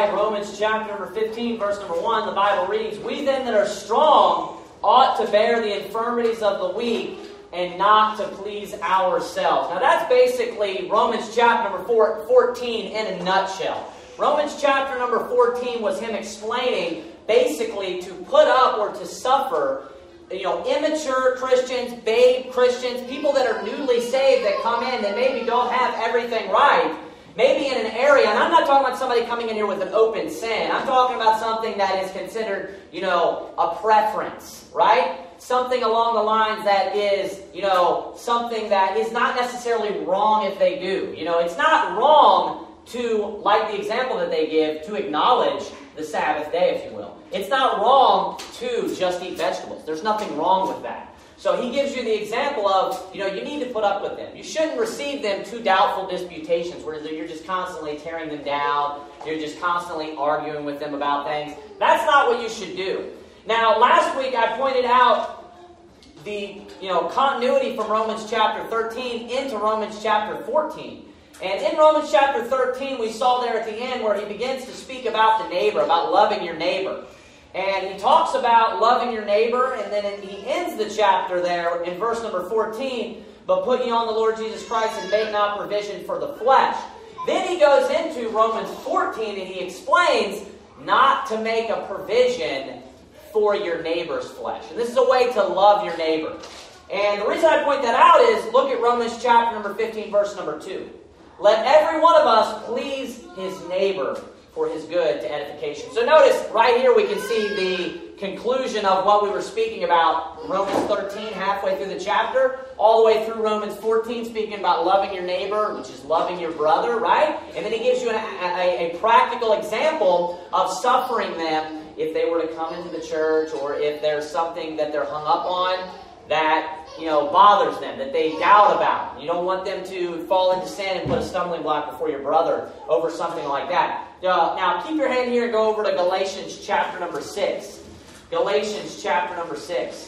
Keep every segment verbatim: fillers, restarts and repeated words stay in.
right, Romans chapter number fifteen, verse number one, the Bible reads, "We then that are strong ought to bear the infirmities of the weak and not to please ourselves." Now that's basically Romans chapter number four, fourteen in a nutshell. Romans chapter number fourteen was him explaining basically to put up or to suffer, you know, immature Christians, babe Christians, people that are newly saved that come in that maybe don't have everything right. Maybe in an area, and I'm not talking about somebody coming in here with an open sin. I'm talking about something that is considered, you know, a preference, right? Something along the lines that is, you know, something that is not necessarily wrong if they do. You know, it's not wrong to, like the example that they give, to acknowledge the Sabbath day, if you will. It's not wrong to just eat vegetables. There's nothing wrong with that. So he gives you the example of, you know, you need to put up with them. You shouldn't receive them to doubtful disputations where you're just constantly tearing them down. You're just constantly arguing with them about things. That's not what you should do. Now, last week I pointed out the, you know, continuity from Romans chapter thirteen into Romans chapter fourteen. And in Romans chapter thirteen, we saw there at the end where he begins to speak about the neighbor, about loving your neighbor. And he talks about loving your neighbor, and then he ends the chapter there in verse number fourteen, "But put ye on the Lord Jesus Christ, and make not provision for the flesh." Then he goes into Romans fourteen, and he explains not to make a provision for your neighbor's flesh. And this is a way to love your neighbor. And the reason I point that out is, look at Romans chapter number fifteen, verse number two. "Let every one of us please his neighbor for his good to edification." So notice, right here we can see the conclusion of what we were speaking about. Romans thirteen, halfway through the chapter, all the way through Romans fourteen, speaking about loving your neighbor, which is loving your brother, right? And then he gives you an, a, a practical example of suffering them if they were to come into the church, or if there's something that they're hung up on that, you know, bothers them, that they doubt about. You don't want them to fall into sin and put a stumbling block before your brother over something like that. Uh, now, keep your hand here and go over to Galatians chapter number six. Galatians chapter number six.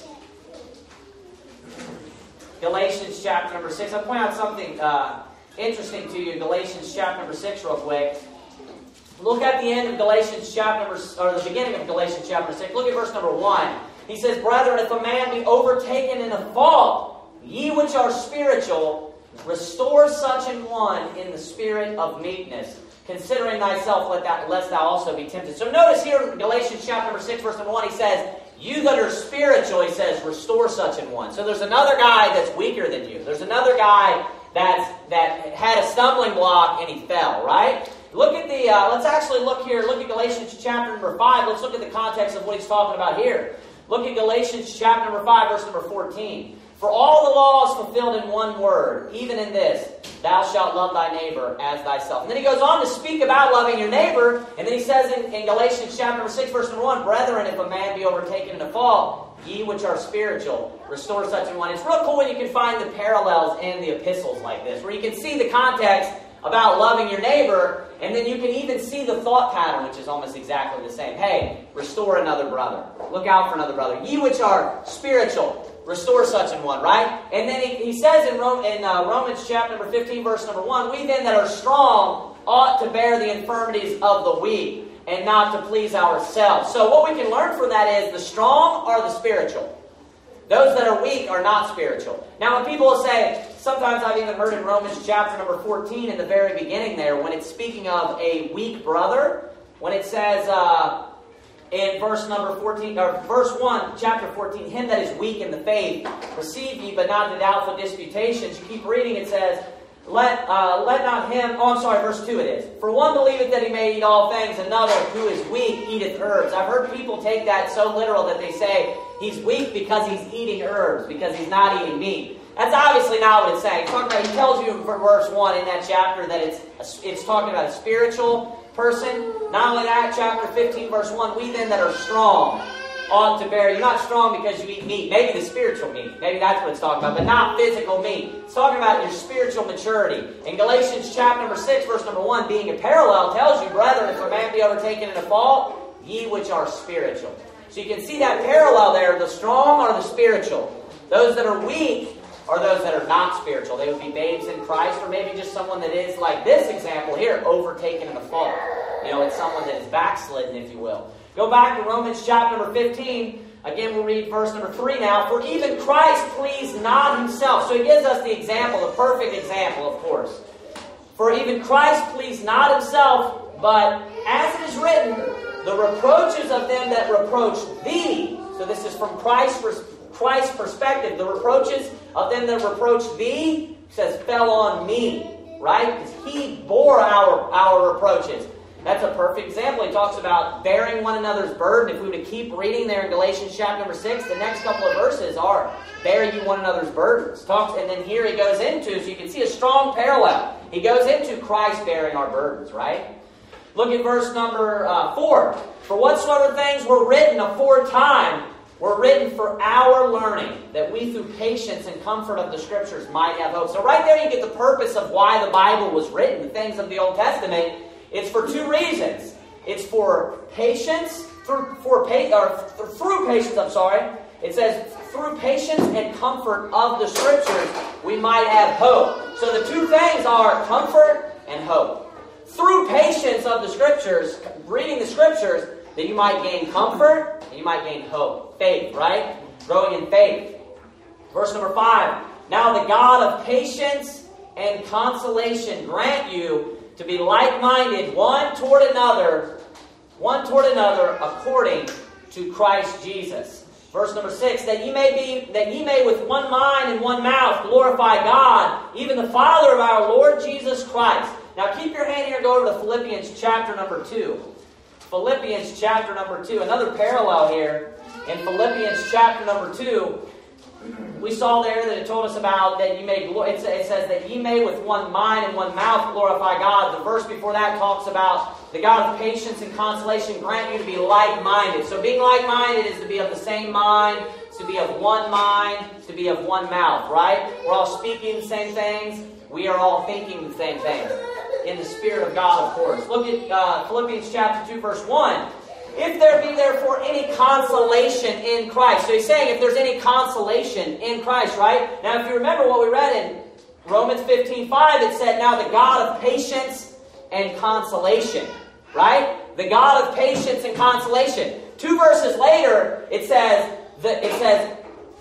Galatians chapter number six. I'll point out something uh, interesting to you. Galatians chapter number six real quick. Look at the end of Galatians chapter number, or the beginning of Galatians chapter six. Look at verse number one. He says, "Brethren, if a man be overtaken in a fault, ye which are spiritual, restore such an one in the spirit of meekness, considering thyself, let that, lest thou also be tempted." So notice here in Galatians chapter number six, verse number one, he says, "You that are spiritual," he says, "restore such an one." So there's another guy that's weaker than you. There's another guy that's, that had a stumbling block and he fell, right? Look at the, uh, let's actually look here, look at Galatians chapter number five. Let's look at the context of what he's talking about here. Look at Galatians chapter number five, verse number fourteen. "For all the law is fulfilled in one word, even in this, thou shalt love thy neighbor as thyself." And then he goes on to speak about loving your neighbor, and then he says in, in Galatians chapter number six, verse number one, "Brethren, if a man be overtaken in a fault, ye which are spiritual, restore such an one." It's real cool when you can find the parallels in the epistles like this, where you can see the context about loving your neighbor, and then you can even see the thought pattern, which is almost exactly the same. Hey, restore another brother. Look out for another brother. "Ye which are spiritual, restore such an one," right? And then he, he says in, Rome, in uh, Romans chapter number fifteen, verse number one, "We then that are strong ought to bear the infirmities of the weak, and not to please ourselves." So what we can learn from that is the strong are the spiritual. Those that are weak are not spiritual. Now when people will say, sometimes I've even heard in Romans chapter number fourteen, in the very beginning there, when it's speaking of a weak brother, when it says uh, in verse number fourteen, or verse one, chapter fourteen, "Him that is weak in the faith, receive ye, but not to doubtful disputations." You keep reading, it says, Let uh, let not him, oh I'm sorry, verse two it is. "For one believeth that he may eat all things, another who is weak eateth herbs." I've heard people take that so literal that they say he's weak because he's eating herbs, because he's not eating meat. That's obviously not what it's saying. It's talking about, he tells you in verse one in that chapter that it's a, it's talking about a spiritual person. Not only that, chapter fifteen, verse one, "We then that are strong ought to bear." You're not strong because you eat meat. Maybe the spiritual meat. Maybe that's what it's talking about, but not physical meat. It's talking about your spiritual maturity. In Galatians chapter number six, verse number one, being a parallel, tells you, "Brethren, if a man be overtaken in a fault, ye which are spiritual." So you can see that parallel there. The strong are the spiritual. Those that are weak are those that are not spiritual. They would be babes in Christ, or maybe just someone that is, like this example here, overtaken in a fault. You know, it's someone that is backslidden, if you will. Go back to Romans chapter number fifteen. Again, we'll read verse number three now. For even Christ pleased not himself. So he gives us the example, the perfect example, of course. For even Christ pleased not himself, but as it is written, the reproaches of them that reproach thee. So this is from Christ's, Christ's perspective. The reproaches of them that reproach thee, says, fell on me. Right? Because he bore our, our reproaches. That's a perfect example. He talks about bearing one another's burden. If we were to keep reading there in Galatians chapter number six, the next couple of verses are, bear you one another's burdens. Talks, and then here he goes into, so you can see a strong parallel. He goes into Christ bearing our burdens, right? Look at verse number uh, four. For whatsoever things were written aforetime were written for our learning, that we through patience and comfort of the Scriptures might have hope. So right there you get the purpose of why the Bible was written, the things of the Old Testament. It's for two reasons. It's for patience, through, for pa- or through patience, I'm sorry. It says, through patience and comfort of the Scriptures, we might have hope. So the two things are comfort and hope. Through patience of the Scriptures, reading the Scriptures, that you might gain comfort and you might gain hope. Faith, right? Growing in faith. Verse number five. Now the God of patience and consolation grant you to be like-minded one toward another, one toward another, according to Christ Jesus. Verse number six, that ye may be, that ye may with one mind and one mouth glorify God, even the Father of our Lord Jesus Christ. Now keep your hand here and go over to Philippians chapter number two. Philippians chapter number two. Another parallel here in Philippians chapter number two. We saw there that it told us about that you may, it says that ye may with one mind and one mouth glorify God. The verse before that talks about the God of patience and consolation grant you to be like-minded. So being like-minded is to be of the same mind, to be of one mind, to be of one mouth, right? We're all speaking the same things. We are all thinking the same things. In the Spirit of God, of course. Look at uh, Philippians chapter two, verse one. If there be therefore any consolation in Christ. So he's saying if there's any consolation in Christ, right? Now if you remember what we read in Romans fifteen five, it said, now the God of patience and consolation. Right? The God of patience and consolation. Two verses later, it says that it says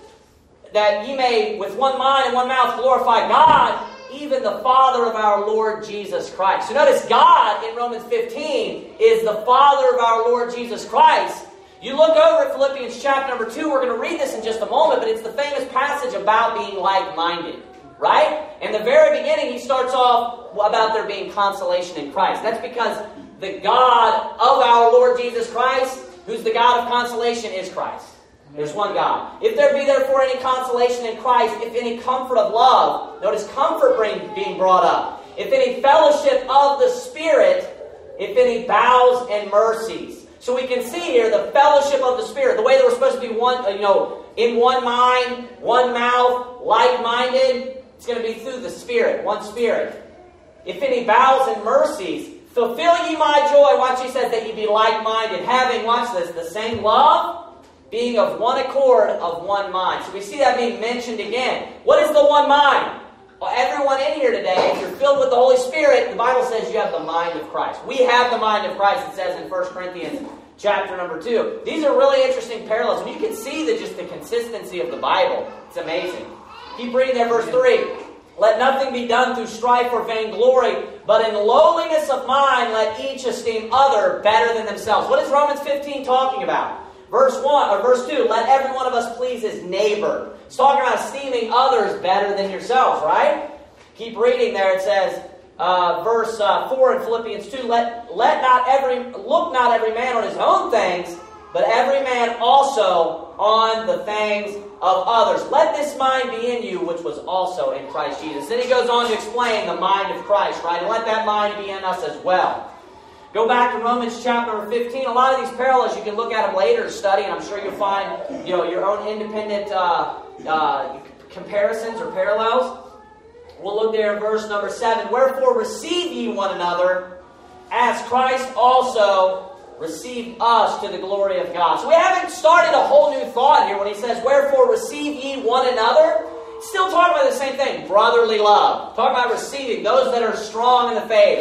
that ye may with one mind and one mouth glorify God, even the Father of our Lord Jesus Christ. So notice God in Romans fifteen is the Father of our Lord Jesus Christ. You look over at Philippians chapter number two, we're going to read this in just a moment, but it's the famous passage about being like-minded. Right? In the very beginning, he starts off about there being consolation in Christ. That's because the God of our Lord Jesus Christ, who's the God of consolation, is Christ. There's one God. If there be therefore any consolation in Christ, if any comfort of love, notice comfort bring, being brought up. If any fellowship of the Spirit, if any vows and mercies. So we can see here the fellowship of the Spirit, the way that we're supposed to be one, you know, in one mind, one mouth, like-minded. It's going to be through the Spirit, one Spirit. If any vows and mercies, fulfill ye my joy. Watch, he says that ye be like-minded, having, watch this, the same love, being of one accord, of one mind. So we see that being mentioned again. What is the one mind? Well, everyone in here today, if you're filled with the Holy Spirit, the Bible says you have the mind of Christ. We have the mind of Christ, it says in First Corinthians chapter number two. These are really interesting parallels. And you can see the, just the consistency of the Bible. It's amazing. Keep reading there, verse three. Let nothing be done through strife or vainglory, but in lowliness of mind let each esteem other better than themselves. What is Romans fifteen talking about? Verse one or verse two, let every one of us please his neighbor. It's talking about esteeming others better than yourselves, right? Keep reading there. It says, uh, verse uh, four in Philippians two, let let not every look not every man on his own things, but every man also on the things of others. Let this mind be in you, which was also in Christ Jesus. Then he goes on to explain the mind of Christ, right? And let that mind be in us as well. Go back to Romans chapter number fifteen. A lot of these parallels, you can look at them later, study, and I'm sure you'll find, you know, your own independent uh, uh, comparisons or parallels. We'll look there in verse number seven. Wherefore receive ye one another, as Christ also received us to the glory of God. So we haven't started a whole new thought here when he says, wherefore receive ye one another. Still talking about the same thing, brotherly love. Talking about receiving those that are strong in the faith.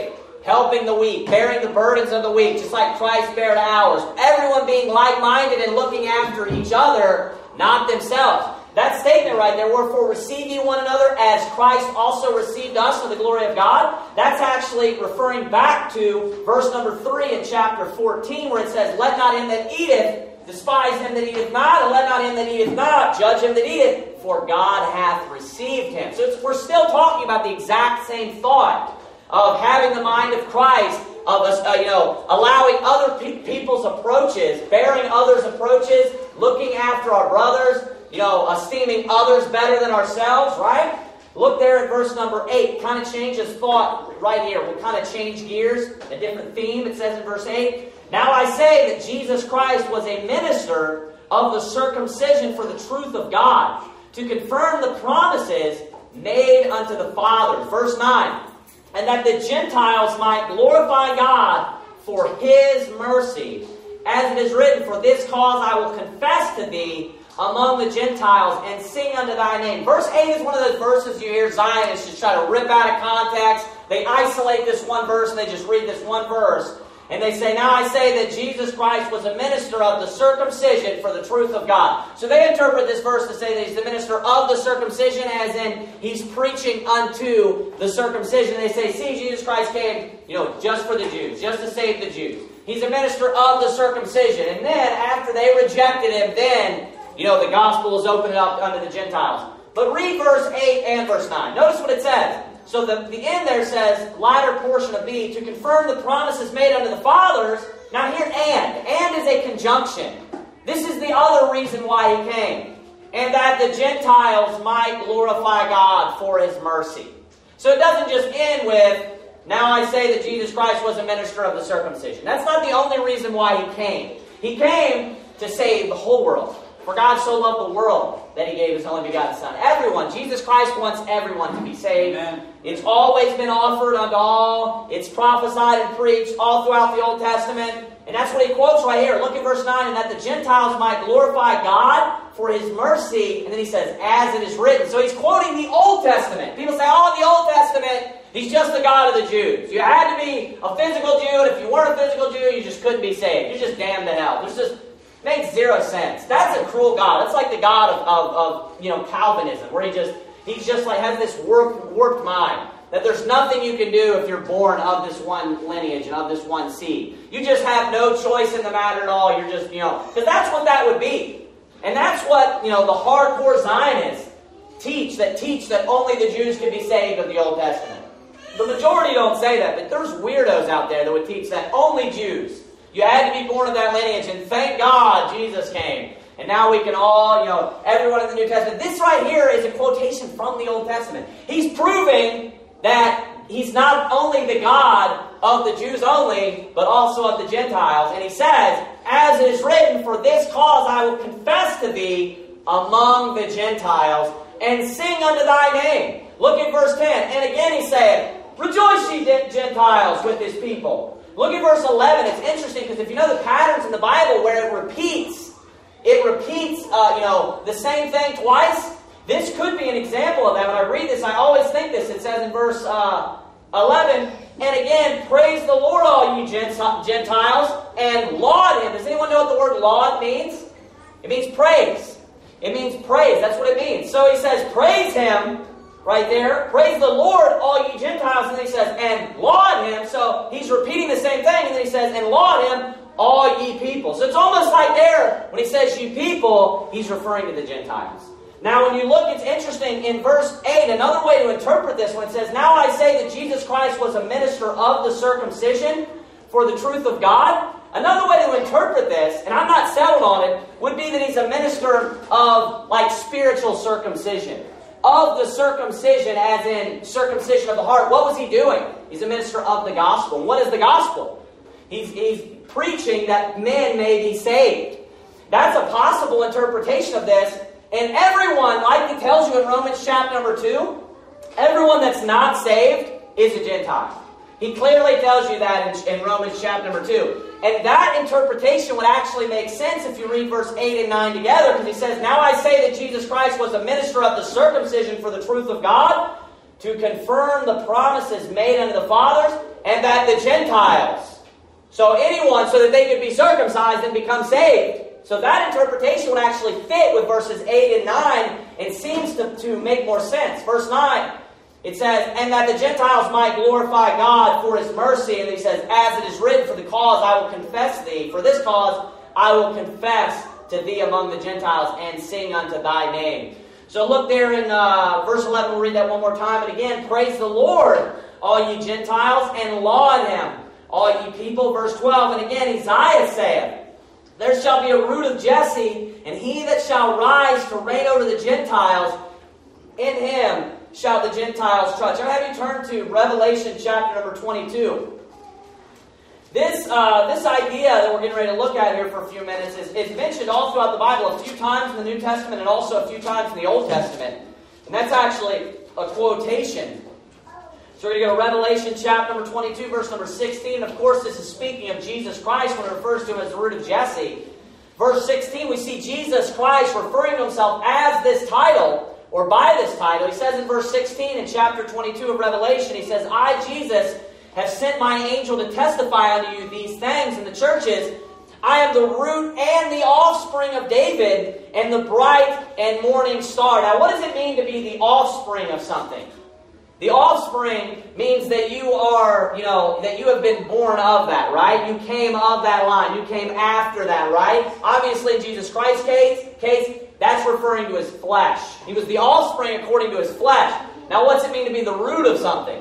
helping the weak, bearing the burdens of the weak, just like Christ bared ours. Everyone being like-minded and looking after each other, not themselves. That statement right there, wherefore receive ye one another as Christ also received us for the glory of God, that's actually referring back to verse number three in chapter fourteen, where it says, let not him that eateth despise him that eateth not, and let not him that eateth not judge him that eateth, for God hath received him. So it's, we're still talking about the exact same thought of having the mind of Christ, of us, uh, you know, allowing other pe- people's approaches, bearing others' approaches, looking after our brothers, you know, esteeming others better than ourselves, right? Look there at verse number eight. Kind of changes thought right here. We'll kind of change gears, a different theme. It says in verse eight, now I say that Jesus Christ was a minister of the circumcision for the truth of God, to confirm the promises made unto the fathers. Verse nine, and that the Gentiles might glorify God for His mercy. As it is written, for this cause I will confess to thee among the Gentiles and sing unto thy name. Verse eight is one of those verses you hear Zionists just try to rip out of context. They isolate this one verse and they just read this one verse. And they say, now I say that Jesus Christ was a minister of the circumcision for the truth of God. So they interpret this verse to say that he's the minister of the circumcision, as in he's preaching unto the circumcision. They say, see, Jesus Christ came, you know, just for the Jews, just to save the Jews. He's a minister of the circumcision. And then after they rejected him, then, you know, the gospel is opened up unto the Gentiles. But read verse eight and verse nine. Notice what it says. So the, the end there says, latter portion of B, to confirm the promises made unto the fathers. Now here, and. And is a conjunction. This is the other reason why he came. And that the Gentiles might glorify God for His mercy. So it doesn't just end with, now I say that Jesus Christ was a minister of the circumcision. That's not the only reason why he came. He came to save the whole world. For God so loved the world that He gave His only begotten Son. Everyone. Jesus Christ wants everyone to be saved. Amen. It's always been offered unto all. It's prophesied and preached all throughout the Old Testament. And that's what he quotes right here. Look at verse nine. And that the Gentiles might glorify God for His mercy. And then he says, as it is written. So he's quoting the Old Testament. People say, oh, in the Old Testament, He's just the God of the Jews. You had to be a physical Jew. And if you weren't a physical Jew, you just couldn't be saved. You're just damned to hell. There's just... makes zero sense. That's a cruel God. That's like the God of, of, of you know, Calvinism, where he just he's just like has this warped, warped mind that there's nothing you can do if you're born of this one lineage and of this one seed. You just have no choice in the matter at all. You're just, you know, because that's what that would be. And that's what, you know, the hardcore Zionists teach, that teach that only the Jews can be saved of the Old Testament. The majority don't say that, but there's weirdos out there that would teach that only Jews. You had to be born of that lineage, and thank God Jesus came. And now we can all, you know, everyone in the New Testament. This right here is a quotation from the Old Testament. He's proving that He's not only the God of the Jews only, but also of the Gentiles. And he says, as it is written, for this cause I will confess to thee among the Gentiles, and sing unto thy name. Look at verse ten. And again he said, rejoice ye Gentiles with His people. Look at verse eleven. It's interesting because if you know the patterns in the Bible where it repeats, it repeats, uh, you know, the same thing twice. This could be an example of that. When I read this, I always think this. It says in verse uh, eleven, and again, praise the Lord, all ye Gentiles, and laud Him. Does anyone know what the word laud means? It means praise. It means praise. That's what it means. So he says, praise Him. Right there, praise the Lord, all ye Gentiles, and then he says, and laud Him. So he's repeating the same thing, and then he says, and laud Him, all ye people. So it's almost like there, when he says ye people, he's referring to the Gentiles. Now when you look, it's interesting, in verse eight, another way to interpret this, when it says, now I say that Jesus Christ was a minister of the circumcision for the truth of God. Another way to interpret this, and I'm not settled on it, would be that he's a minister of, like, spiritual circumcision. Of the circumcision, as in circumcision of the heart. What was he doing? He's a minister of the gospel. And what is the gospel? He's, he's preaching that men may be saved. That's a possible interpretation of this. And everyone, like it tells you in Romans chapter number two, everyone that's not saved is a Gentile. He clearly tells you that in, in Romans chapter number two. And that interpretation would actually make sense if you read verse eight and nine together, because he says, now I say that Jesus Christ was a minister of the circumcision for the truth of God, to confirm the promises made unto the fathers, and that the Gentiles, so anyone, so that they could be circumcised and become saved. So that interpretation would actually fit with verses eight and nine, and seems to, to make more sense. Verse nine, it says, and that the Gentiles might glorify God for His mercy. And he says, as it is written, for the cause I will confess thee. For this cause I will confess to thee among the Gentiles, and sing unto thy name. So look there in uh, verse eleven, we'll read that one more time. And again, praise the Lord, all ye Gentiles, and laud Him, all ye people. Verse twelve, and again, Isaiah saith, there shall be a root of Jesse, and he that shall rise to reign over the Gentiles, in him shall the Gentiles trust. I'll have you turn to Revelation chapter number twenty-two. This, uh, this idea that we're getting ready to look at here for a few minutes is, is mentioned all throughout the Bible, a few times in the New Testament and also a few times in the Old Testament. And that's actually a quotation. So we're going to go to Revelation chapter number twenty-two, verse number sixteen. Of course, this is speaking of Jesus Christ when it refers to Him as the root of Jesse. Verse sixteen, we see Jesus Christ referring to Himself as this title, or by this title. He says in verse sixteen in chapter twenty-two of Revelation, He says, I, Jesus, have sent my angel to testify unto you these things in the churches. I am the root and the offspring of David, and the bright and morning star. Now, what does it mean to be the offspring of something? The offspring means that you are, you know, that you have been born of that, right? You came of that line. You came after that, right? Obviously, in Jesus Christ's case, case, that's referring to His flesh. He was the offspring according to His flesh. Now, what's it mean to be the root of something?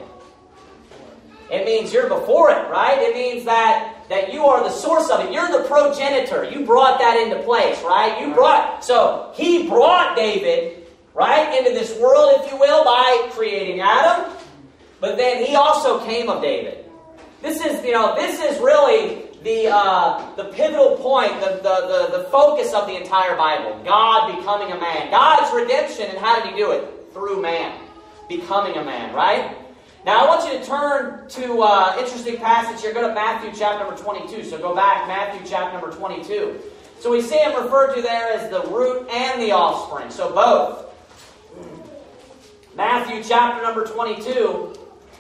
It means you're before it, right? It means that, that you are the source of it. You're the progenitor. You brought that into place, right? You brought, so He brought David, right, into this world, if you will, by creating Adam. But then He also came of David. This is, you know, this is really the uh, the pivotal point, the, the, the, the focus of the entire Bible. God becoming a man. God's redemption, and how did He do it? Through man. Becoming a man, right? Now, I want you to turn to an uh, interesting passage here. Go to Matthew chapter number twenty-two. So go back, Matthew chapter number twenty-two. So we see Him referred to there as the root and the offspring. So both. Matthew chapter number twenty-two.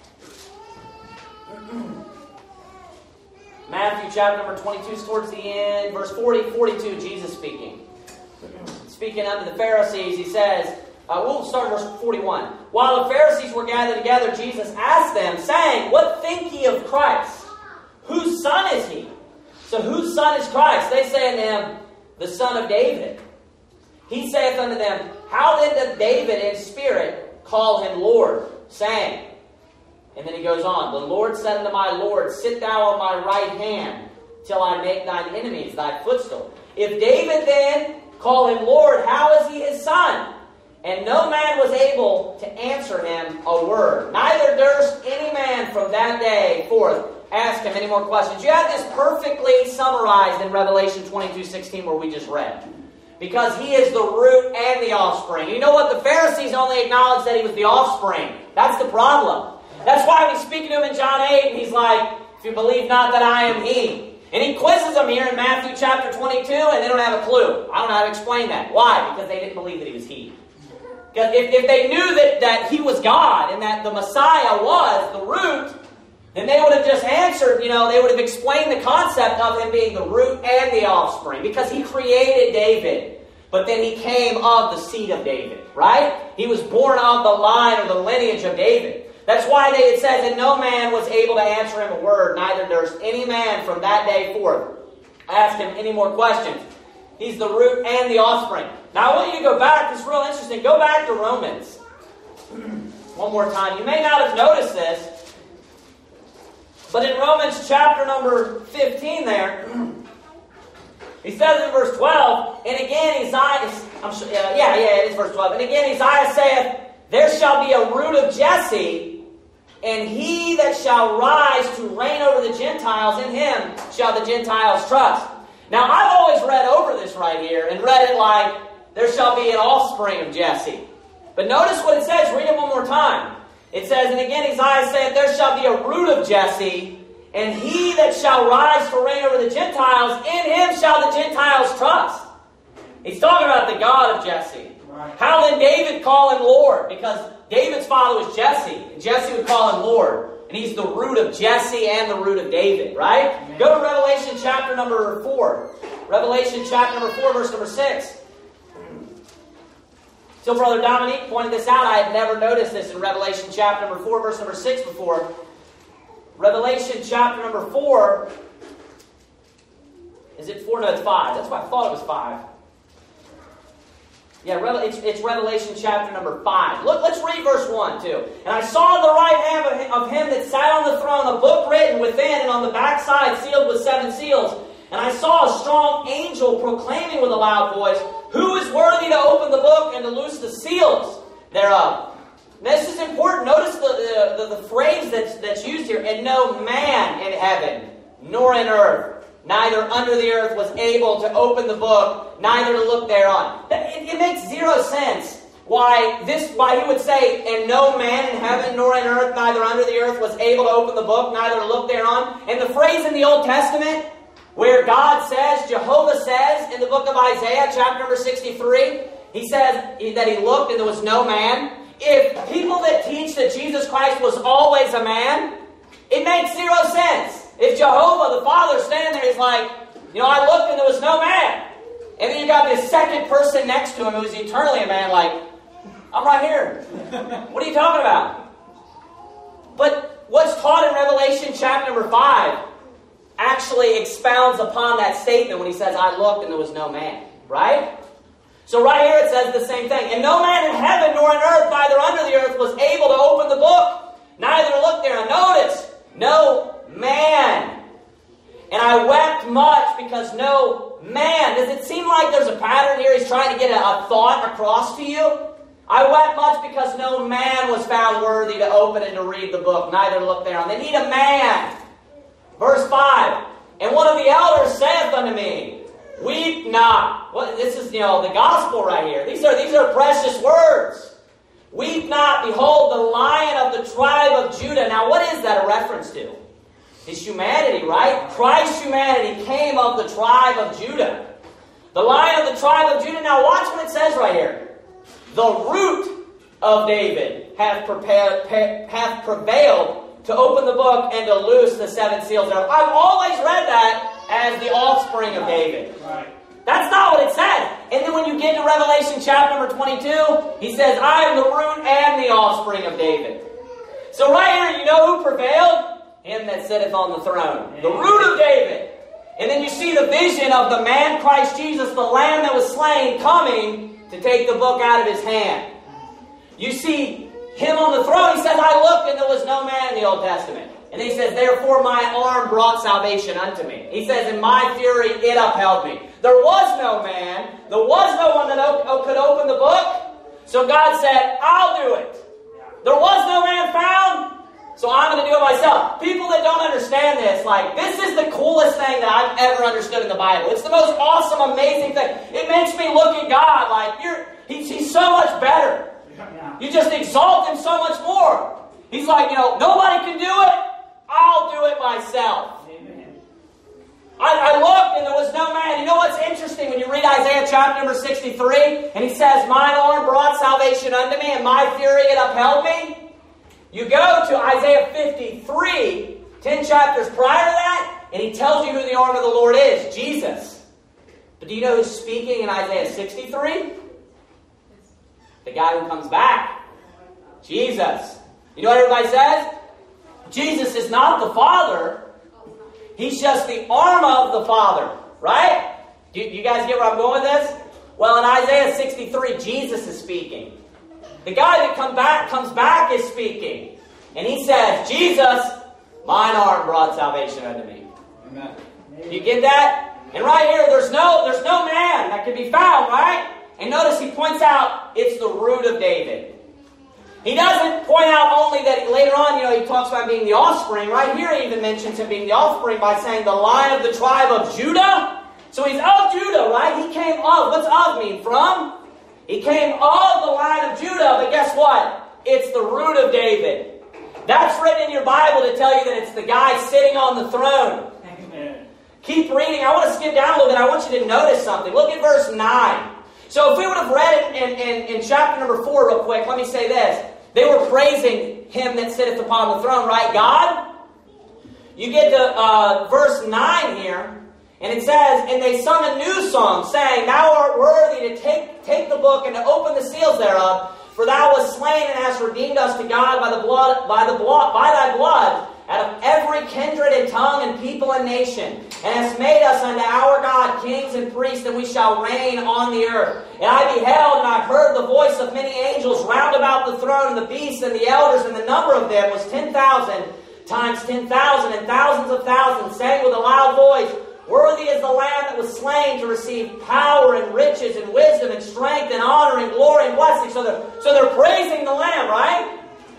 Matthew chapter number twenty-two is towards the end. Verse forty, forty-two, Jesus speaking. Speaking unto the Pharisees, He says, uh, we'll start verse forty-one. While the Pharisees were gathered together, Jesus asked them, saying, what think ye of Christ? Whose son is He? So whose son is Christ? They say unto Him, the son of David. He saith unto them, how then doth David in spirit call Him Lord, saying, and then He goes on, the Lord said unto my Lord, sit thou on my right hand, till I make thine enemies thy footstool. If David then call Him Lord, how is He His son? And no man was able to answer Him a word. Neither durst any man from that day forth ask Him any more questions. You have this perfectly summarized in Revelation twenty-two sixteen, where we just read. Because He is the root and the offspring. You know what? The Pharisees only acknowledged that He was the offspring. That's the problem. That's why He's speaking to him in John eight, and He's like, if you believe not that I am He. And He quizzes them here in Matthew chapter twenty-two, and they don't have a clue. I don't know how to explain that. Why? Because they didn't believe that He was He. Because if, if they knew that, that He was God, and that the Messiah was the root, then they would have just answered, you know, they would have explained the concept of Him being the root and the offspring. Because He created David, but then He came of the seed of David, right? He was born of the line or the lineage of David. That's why they, it says that no man was able to answer Him a word, neither durst any man from that day forth ask Him any more questions. He's the root and the offspring. Now I want you to go back, it's real interesting, go back to Romans. One more time. You may not have noticed this, but in Romans chapter number fifteen there, He says in verse twelve, and again Isaiah, I'm sure, yeah, yeah, yeah, it is verse twelve, and again Isaiah saith, there shall be a root of Jesse, and he that shall rise to reign over the Gentiles, in him shall the Gentiles trust. Now I've always read over this right here, and read it like, there shall be an offspring of Jesse. But notice what it says, read it one more time. It says, and again Isaiah saith, there shall be a root of Jesse, and he that shall rise to reign over the Gentiles, in him shall the Gentiles trust. He's talking about the God of Jesse. Right. How then David call Him Lord? Because David's father was Jesse. And Jesse would call him Lord. And he's the root of Jesse and the root of David, right? Amen. Go to Revelation chapter number four. Revelation chapter number four, verse number six. So Brother Dominique pointed this out. I had never noticed this in Revelation chapter number four, verse number six before. Revelation chapter number four. Is it four? No, it's five. That's why I thought it was five. Yeah, it's, it's Revelation chapter number five. Look, let's read verse one too. And I saw on the right hand of him, of him that sat on the throne a book written within, and on the backside sealed with seven seals. And I saw a strong angel proclaiming with a loud voice, "Who is worthy to open the book and to loose the seals thereof?" Now, this is important. Notice the, the, the, the phrase that's, that's used here. "And no man in heaven, nor in earth, neither under the earth was able to open the book, neither to look thereon." It, it makes zero sense why this, why he would say, "And no man in heaven nor in earth, neither under the earth, was able to open the book, neither to look thereon." And the phrase in the Old Testament, where God says, Jehovah says in the book of Isaiah, chapter number sixty-three, he says that he looked and there was no man. If people that teach that Jesus Christ was always a man, it makes zero sense. If Jehovah, the Father, standing there, he's like, you know, I looked and there was no man. And then you got this second person next to him who's eternally a man, like, I'm right here. What are you talking about? But what's taught in Revelation chapter number five actually expounds upon that statement when he says, I looked and there was no man. Right? So right here it says the same thing. "And no man in heaven nor in earth, neither under the earth, was able to open the book, neither to look thereon." Notice, no man. "And I wept much because no man." Does it seem like there's a pattern here? He's trying to get a, a thought across to you. "I wept much because no man was found worthy to open and to read the book, neither to look thereon." They need a man. Verse five. "And one of the elders saith unto me, Weep not." Well, this is, you know, the gospel right here. These are, these are precious words. "Weep not, behold, the Lion of the tribe of Judah." Now, what is that a reference to? His humanity, right? Christ's humanity came of the tribe of Judah. The Lion of the tribe of Judah. Now, watch what it says right here. "The root of David hath, prepared, hath prevailed to open the book and to loose the seven seals thereof." I've always read that as the offspring of David. Right. That's not what it says. And then when you get to Revelation chapter number twenty-two, he says, "I am the root and the offspring of David." So right here, you know who prevailed? Him that sitteth on the throne. Amen. The root of David. And then you see the vision of the man Christ Jesus, the Lamb that was slain, coming to take the book out of his hand. You see him on the throne. He says, "I looked and there was no man," in the Old Testament. And he says, "Therefore my arm brought salvation unto me." He says, "In my fury it upheld me." There was no man. There was no one that o- could open the book. So God said, "I'll do it." There was no man found, so I'm going to do it myself. People that don't understand this, like, this is the coolest thing that I've ever understood in the Bible. It's the most awesome, amazing thing. It makes me look at God like, you're, he's, he's so much better. You just exalt him so much more. He's like, you know, nobody can do it. I'll do it myself. Amen. I, I looked and there was no man. You know what's interesting when you read Isaiah chapter number sixty-three, and he says, "Mine arm brought salvation unto me, and my fury it upheld me." You go to Isaiah fifty-three, ten chapters prior to that, and he tells you who the arm of the Lord is, Jesus. But do you know who's speaking in Isaiah sixty-three? The guy who comes back. Jesus. You know what everybody says? Jesus is not the Father. He's just the arm of the Father. Right? Do you guys get where I'm going with this? Well, in Isaiah sixty-three, Jesus is speaking. The guy that come back, comes back is speaking. And he says, "Jesus, mine arm brought salvation unto me." Amen. You get that? And right here, there's no, there's no man that can be found, right? And notice he points out it's the root of David. He doesn't point out only that later on, you know, he talks about being the offspring. Right here he even mentions him being the offspring by saying the Lion of the tribe of Judah. So he's of Judah, right? He came of. What's of mean? From? He came of the line of Judah, but guess what? It's the root of David. That's written in your Bible to tell you that it's the guy sitting on the throne. Amen. Keep reading. I want to skip down a little bit. I want you to notice something. Look at verse nine. So if we would have read it in, in, in chapter number four real quick, let me say this. They were praising Him that sitteth upon the throne, right, God? You get to uh, verse nine here, and it says, and they sung a new song, saying, Thou art worthy to take, take the book and to open the seals thereof, for Thou wast slain and hast redeemed us to God by the blood, by the blood, by Thy blood, out of every kindred and tongue and people and nation, and hast made us unto our God kings and priests, and we shall reign on the earth. And I beheld, and I heard the voice of many angels round about the throne, and the beasts and the elders, and the number of them was ten thousand times ten thousand, and thousands of thousands, saying with a loud voice, Worthy is the Lamb that was slain to receive power and riches and wisdom and strength and honor and glory and blessing. So they're, so they're praising the Lamb, right?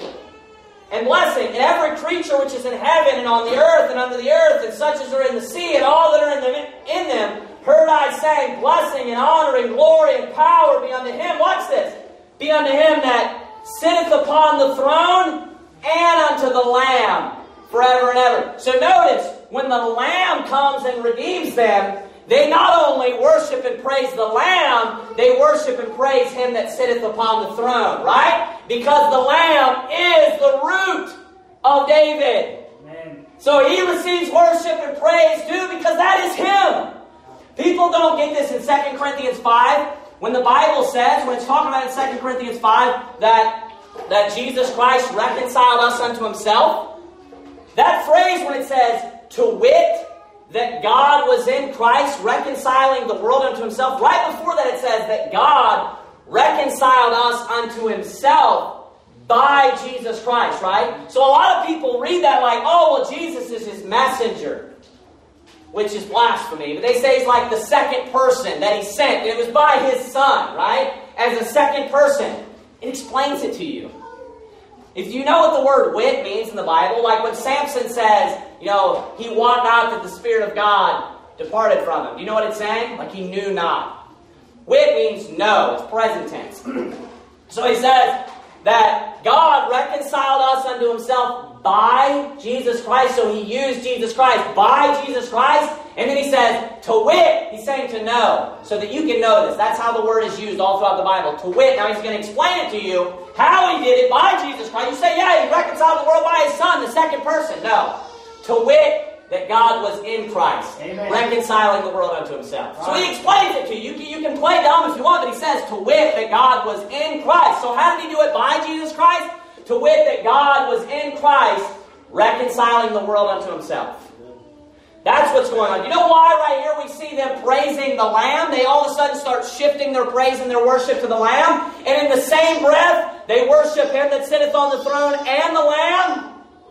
And blessing, and every creature which is in heaven and on the earth and under the earth, and such as are in the sea, and all that are in them, in them heard I saying, Blessing and honor and glory and power be unto Him. Watch this. Be unto Him that sitteth upon the throne and unto the Lamb forever and ever. So notice, when the Lamb comes and redeems them, they not only worship and praise the Lamb, they worship and praise Him that sitteth upon the throne, right? Because the Lamb is the root of David. Amen. So He receives worship and praise too, because that is Him. People don't get this in Second Corinthians five, when the Bible says, when it's talking about in Second Corinthians five, that, that Jesus Christ reconciled us unto Himself. That phrase when it says, to wit, that God was in Christ reconciling the world unto Himself. Right before that it says that God reconciled us unto Himself by Jesus Christ, right? So a lot of people read that like, oh, well, Jesus is His messenger, which is blasphemy. But they say He's like the second person that He sent. And it was by His Son, right? As a second person. It explains it to you. If you know what the word wit means in the Bible, like when Samson says, you know, he wot not that the Spirit of God departed from him. Do you know what it's saying? Like he knew not. Wit means know. It's present tense. So he says that God reconciled us unto Himself by Jesus Christ. So He used Jesus Christ by Jesus Christ. And then He says, to wit, He's saying to know. So that you can know this. That's how the word is used all throughout the Bible. To wit. Now He's going to explain it to you. How He did it by Jesus Christ. You say, yeah, He reconciled the world by His Son, the second person. No. To wit, that God was in Christ. Amen. Reconciling the world unto Himself. Right. So He explains it to you. You can play dumb if you want, but He says, to wit, that God was in Christ. So how did He do it by Jesus Christ? To wit, that God was in Christ, reconciling the world unto Himself. That's what's going on. You know why right here we see them praising the Lamb? They all of a sudden start shifting their praise and their worship to the Lamb. And in the same breath, they worship Him that sitteth on the throne and the Lamb.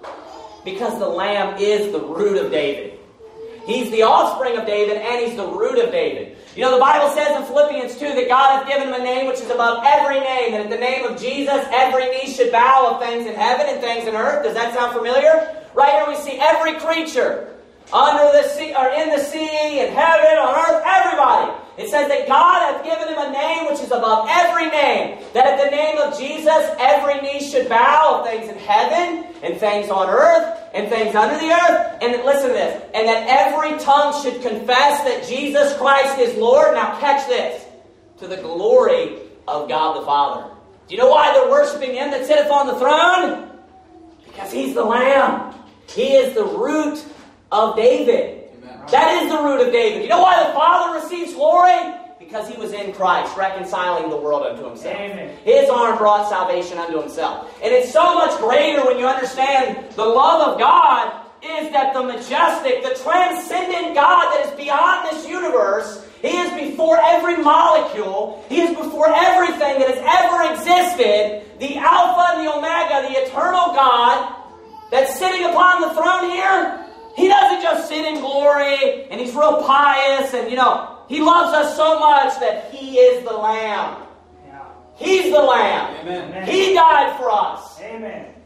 Because the Lamb is the root of David. He's the offspring of David, and He's the root of David. You know, the Bible says in Philippians two that God hath given Him a name which is above every name, that at the name of Jesus every knee should bow of things in heaven and things in earth. Does that sound familiar? Right here we see every creature under the sea, or in the sea, in heaven, on earth, everybody. It says that God hath given Him a name which is above every name, that at the name of Jesus every knee should bow of things in heaven and things on earth and things under the earth. And that, listen to this, and that every tongue should confess that Jesus Christ is Lord. Now catch this, to the glory of God the Father. Do you know why they're worshiping Him that sitteth on the throne? Because He's the Lamb. He is the root of David. That is the root of David. You know why the Father receives glory? Because He was in Christ, reconciling the world unto Himself. Amen. His arm brought salvation unto Himself. And it's so much greater when you understand the love of God is that the majestic, the transcendent God that is beyond this universe, He is before every molecule. He is before everything that has ever existed. The Alpha and the Omega, the eternal God that's sitting upon the throne here. He doesn't just sit in glory and He's real pious and, you know, He loves us so much that He is the Lamb. Yeah. He's the Lamb. Amen. He died for us. Amen.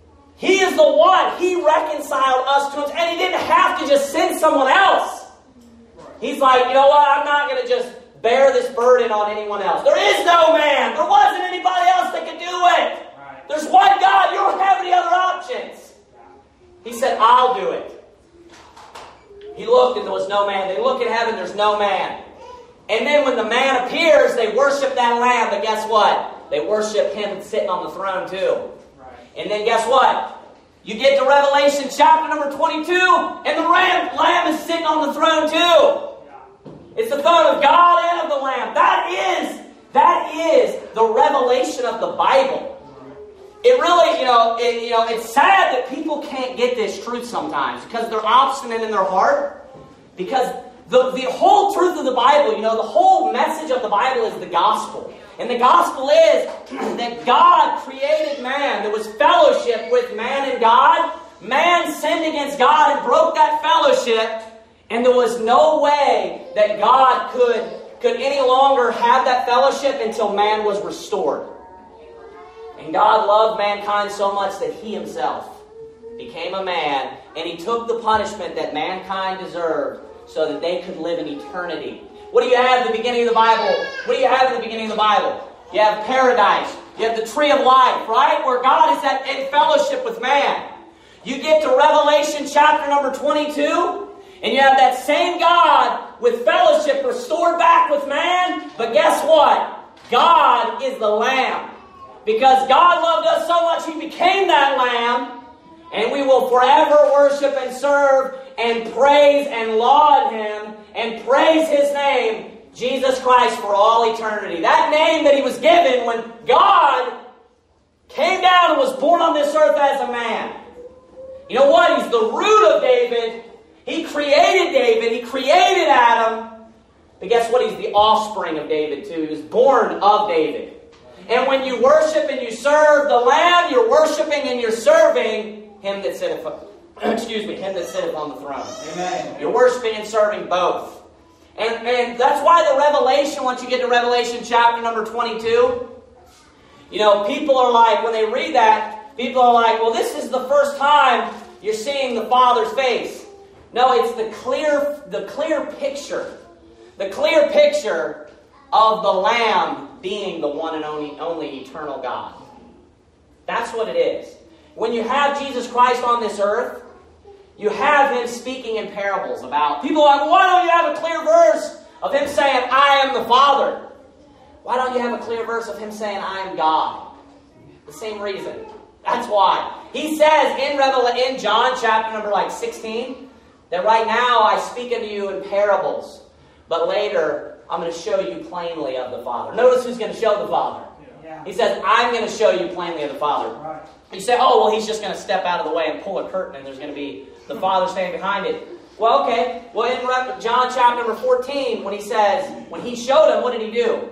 He is the one. He reconciled us to Him. And He didn't have to just send someone else. He's like, you know what? I'm not going to just bear this burden on anyone else. There is no man. There wasn't anybody else that could do it. Right. There's one God. You don't have any other options. He said, I'll do it. He looked and there was no man. They look in heaven, there's no man. And then when the man appears, they worship that Lamb. But guess what? they worship Him sitting on the throne too. Right. And then guess what? You get to Revelation chapter number twenty-two, and the ram, Lamb is sitting on the throne too. It's the throne of God and of the Lamb. That is, that is the revelation of the Bible. It really, you know, it, you know, it's sad that people can't get this truth sometimes because they're obstinate in their heart. Because the, the whole truth of the Bible, you know, the whole message of the Bible is the gospel. And the gospel is that God created man. There was fellowship with man and God. Man sinned against God and broke that fellowship. And there was no way that God could, could any longer have that fellowship until man was restored. And God loved mankind so much that He Himself became a man, and He took the punishment that mankind deserved so that they could live in eternity. What do you have at the beginning of the Bible? What do you have at the beginning of the Bible? You have paradise. You have the tree of life, right? Where God is at, in fellowship with man. You get to Revelation chapter number twenty-two, and you have that same God with fellowship restored back with man. But guess what? God is the Lamb. Because God loved us so much, He became that Lamb. And we will forever worship and serve and praise and laud Him and praise His name, Jesus Christ, for all eternity. That name that He was given when God came down and was born on this earth as a man. You know what? He's the root of David. He created David. He created Adam. But guess what? He's the offspring of David too. He was born of David. And when you worship and you serve the Lamb, you're worshiping and you're serving Him that sitteth, excuse me, Him that sitteth on the throne. Amen. You're worshiping and serving both. And, and that's why the Revelation, once you get to Revelation chapter number twenty-two, you know, people are like, when they read that, people are like, well, this is the first time you're seeing the Father's face. No, it's the clear, the clear picture. The clear picture of the Lamb being the one and only, only eternal God. That's what it is. When you have Jesus Christ on this earth, you have Him speaking in parables about... People are like, well, why don't you have a clear verse of Him saying, I am the Father? Why don't you have a clear verse of Him saying, I am God? The same reason. That's why. He says in Revel- in John chapter number like sixteen, that right now I speak unto you in parables, but later I'm going to show you plainly of the Father. Notice who's going to show the Father. Yeah. He says, I'm going to show you plainly of the Father. Right. You say, oh, well, He's just going to step out of the way and pull a curtain and there's going to be the Father standing behind it. Well, okay. Well, in John chapter number fourteen, when He says, when He showed them, what did He do?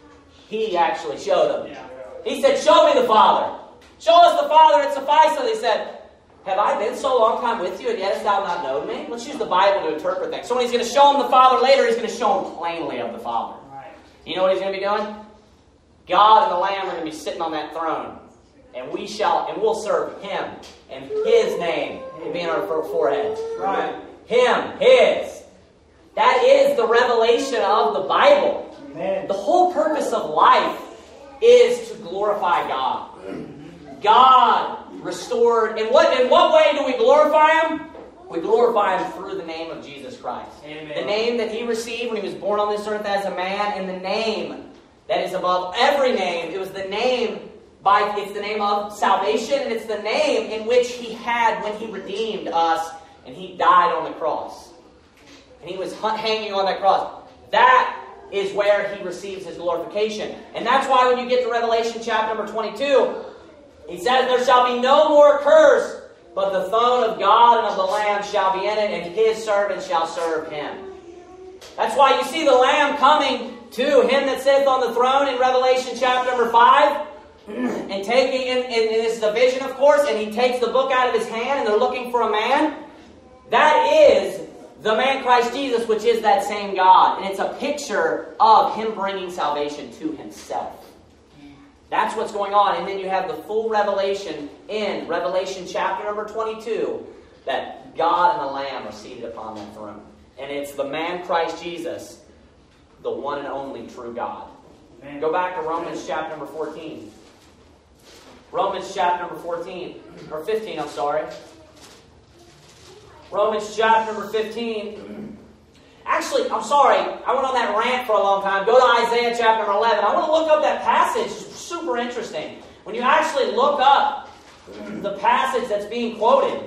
He actually showed them. Yeah. He said, show me the Father. Show us the Father, it suffices. He said, have I been so long time with you, and yet hast thou not known me? Let's use the Bible to interpret things. So when He's going to show him the Father later, He's going to show him plainly of the Father. Right. You know what He's going to be doing? God and the Lamb are going to be sitting on that throne. And we shall, and we'll serve Him. And His name will be in our forehead. Right. Him, His. That is the revelation of the Bible. Amen. The whole purpose of life is to glorify God. God restored. In what, in what way do we glorify Him? We glorify Him through the name of Jesus Christ. Amen. The name that He received when He was born on this earth as a man, and the name that is above every name. It was the name by, it's the name of salvation, and it's the name in which He had when He redeemed us, and He died on the cross. And He was hanging on that cross. That is where He receives His glorification. And that's why when you get to Revelation chapter number twenty-two, He says, there shall be no more curse, but the throne of God and of the Lamb shall be in it, and His servants shall serve Him. That's why you see the Lamb coming to Him that sitteth on the throne in Revelation chapter number five, and taking, in, in, in this is a vision, of course, and He takes the book out of His hand, and they're looking for a man. That is the man Christ Jesus, which is that same God. And it's a picture of Him bringing salvation to Himself. That's what's going on. And then you have the full revelation in Revelation chapter number twenty-two, that God and the Lamb are seated upon that throne. And it's the man Christ Jesus, the one and only true God. Amen. Go back to Romans chapter number fourteen. Romans chapter number fourteen, or fifteen, I'm sorry. Romans chapter number fifteen. Actually, I'm sorry, I went on that rant for a long time. Go to Isaiah chapter number eleven. I want to look up that passage super interesting. When you actually look up the passage that's being quoted.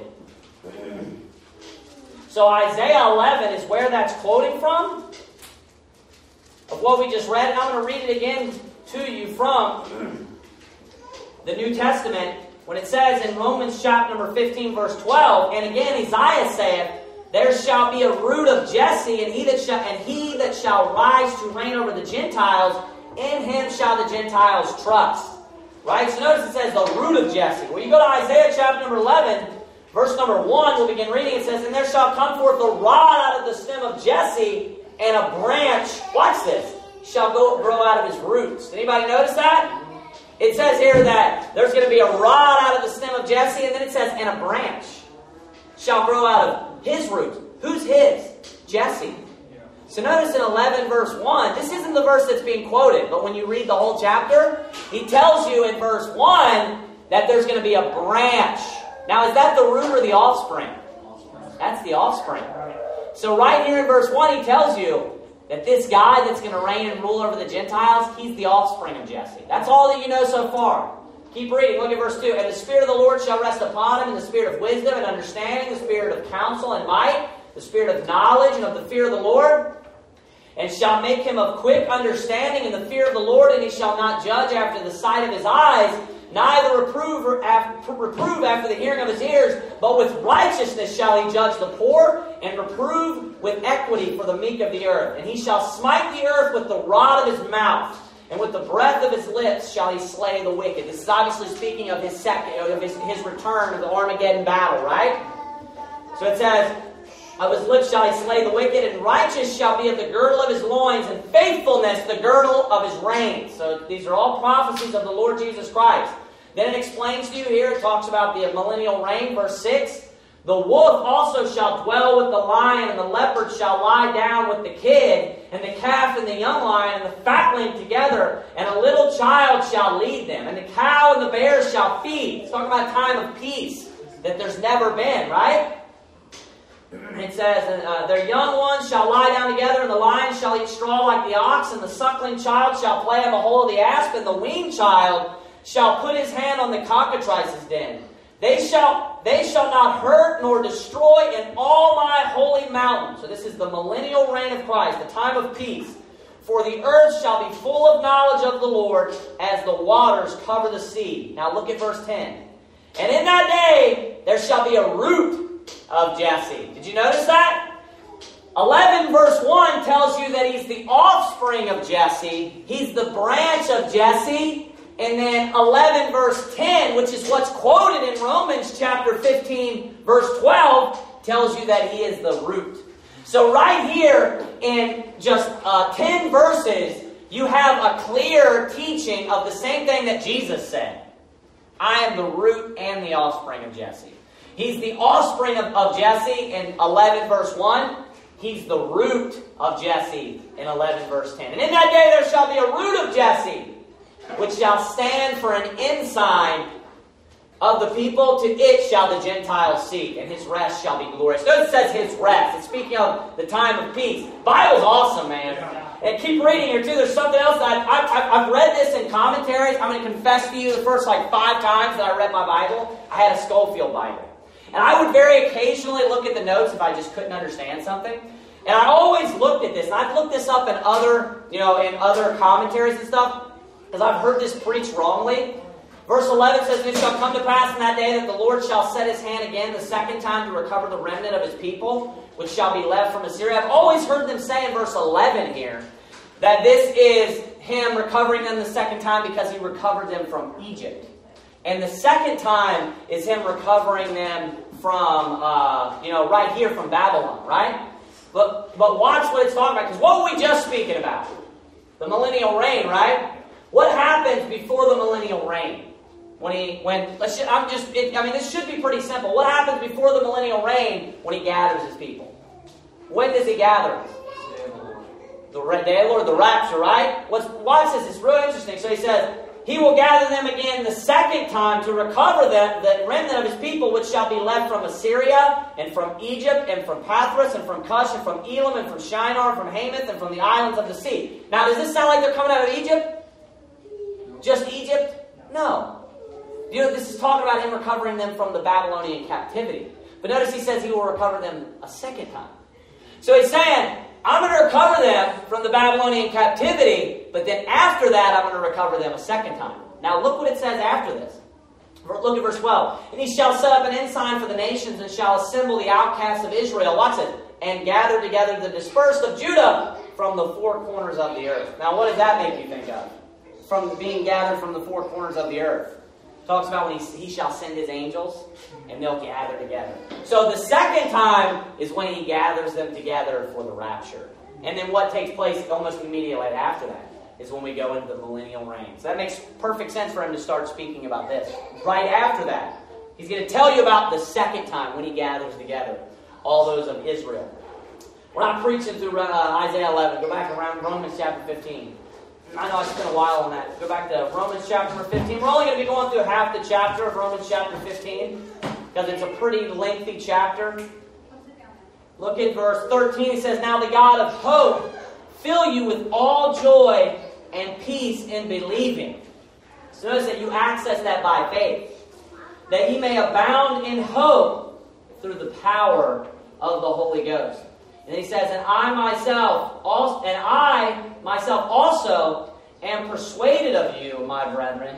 So Isaiah eleven is where that's quoting from, of what we just read. And I'm going to read it again to you from the New Testament, when it says in Romans chapter number fifteen, verse twelve, and again Isaiah saith, there shall be a root of Jesse, and he that shall and he that shall rise to reign over the Gentiles, in him shall the Gentiles trust. Right? So notice it says the root of Jesse. When you go to Isaiah chapter number eleven, verse number one, we'll begin reading. It says, and there shall come forth a rod out of the stem of Jesse, and a branch, watch this, shall go grow out of his roots. Anybody notice that? It says here that there's going to be a rod out of the stem of Jesse, and then it says, and a branch shall grow out of his roots. Who's his? Jesse. So notice in eleven verse one, this isn't the verse that's being quoted, but when you read the whole chapter, he tells you in verse one that there's going to be a branch. Now, is that the root or the offspring? That's the offspring. So right here in verse one, he tells you that this guy that's going to reign and rule over the Gentiles, he's the offspring of Jesse. That's all that you know so far. Keep reading. Look at verse two. And the Spirit of the Lord shall rest upon him, and the Spirit of wisdom and understanding, the Spirit of counsel and might, the Spirit of knowledge and of the fear of the Lord, and shall make him of quick understanding in the fear of the Lord, and he shall not judge after the sight of his eyes, neither reprove, or after, reprove after the hearing of his ears, but with righteousness shall he judge the poor, and reprove with equity for the meek of the earth. And he shall smite the earth with the rod of his mouth, and with the breath of his lips shall he slay the wicked. This is obviously speaking of his second, of his, his return of the Armageddon battle, right? So it says, of his lips shall he slay the wicked, and righteous shall be of the girdle of his loins, and faithfulness the girdle of his reins. So these are all prophecies of the Lord Jesus Christ. Then it explains to you here, it talks about the millennial reign, verse six. The wolf also shall dwell with the lion, and the leopard shall lie down with the kid, and the calf and the young lion and the fatling together, and a little child shall lead them, and the cow and the bear shall feed. It's talking about a time of peace that there's never been, right? It says, uh, their young ones shall lie down together, and the lion shall eat straw like the ox, and the suckling child shall play in the hole of the asp, and the weaned child shall put his hand on the cockatrice's den. They shall, they shall not hurt nor destroy in all my holy mountain. So this is the millennial reign of Christ, the time of peace. For the earth shall be full of knowledge of the Lord as the waters cover the sea. Now look at verse ten. And in that day there shall be a root of Jesse. Did you notice that? eleven verse one tells you that he's the offspring of Jesse. He's the branch of Jesse. And then eleven verse ten, which is what's quoted in Romans chapter fifteen verse twelve, tells you that he is the root. So right here in just uh, ten verses, you have a clear teaching of the same thing that Jesus said. I am the root and the offspring of Jesse. He's the offspring of, of Jesse in eleven verse one. He's the root of Jesse in eleven verse ten. And in that day there shall be a root of Jesse, which shall stand for an ensign of the people. To it shall the Gentiles seek, and his rest shall be glorious. Notice it says his rest. It's speaking of the time of peace. Bible's awesome, man. And keep reading here, too. There's something else. I've, I've, I've read this in commentaries. I'm going to confess to you, the first like five times that I read my Bible, I had a Schofield Bible. And I would very occasionally look at the notes if I just couldn't understand something. And I always looked at this. And I've looked this up in other, you know, in other commentaries and stuff, because I've heard this preached wrongly. Verse eleven says, and it shall come to pass in that day that the Lord shall set his hand again the second time to recover the remnant of his people, which shall be left from Assyria. I've always heard them say in verse eleven here that this is him recovering them the second time because he recovered them from Egypt. And the second time is him recovering them from, uh, you know, right here from Babylon, right? But, but watch what it's talking about, because what were we just speaking about? The millennial reign, right? What happens before the millennial reign? When he, when let's, I'm just, it, I mean, this should be pretty simple. What happens before the millennial reign when he gathers his people? When does he gather? The day of the Lord, the rapture, right? What's, watch this, it's really interesting. So he says, he will gather them again the second time to recover the, the remnant of his people, which shall be left from Assyria, and from Egypt, and from Pathros, and from Cush, and from Elam, and from Shinar, and from Hamath, and from the islands of the sea. Now, does this sound like they're coming out of Egypt? Just Egypt? No. You know, this is talking about him recovering them from the Babylonian captivity. But notice he says he will recover them a second time. So he's saying, I'm going to recover them from the Babylonian captivity, but then after that, I'm going to recover them a second time. Now look what it says after this. Look at verse twelve. And he shall set up an ensign for the nations and shall assemble the outcasts of Israel. Watch it. And gather together the dispersed of Judah from the four corners of the earth. Now what does that make you think of? From being gathered from the four corners of the earth. Talks about when he, he shall send his angels and they'll gather together. So the second time is when he gathers them together for the rapture. And then what takes place almost immediately after that is when we go into the millennial reign. So that makes perfect sense for him to start speaking about this. Right after that, he's going to tell you about the second time when he gathers together all those of Israel. We're not preaching through uh, Isaiah eleven. Go back around Romans chapter fifteen. I know I spent a while on that. Go back to Romans chapter fifteen. We're only going to be going through half the chapter of Romans chapter fifteen because it's a pretty lengthy chapter. Look at verse thirteen. It says, Now the God of hope fill you with all joy and peace in believing. So notice that you access that by faith. That he may abound in hope through the power of the Holy Ghost. And he says, And I myself also, and I myself also am persuaded of you, my brethren,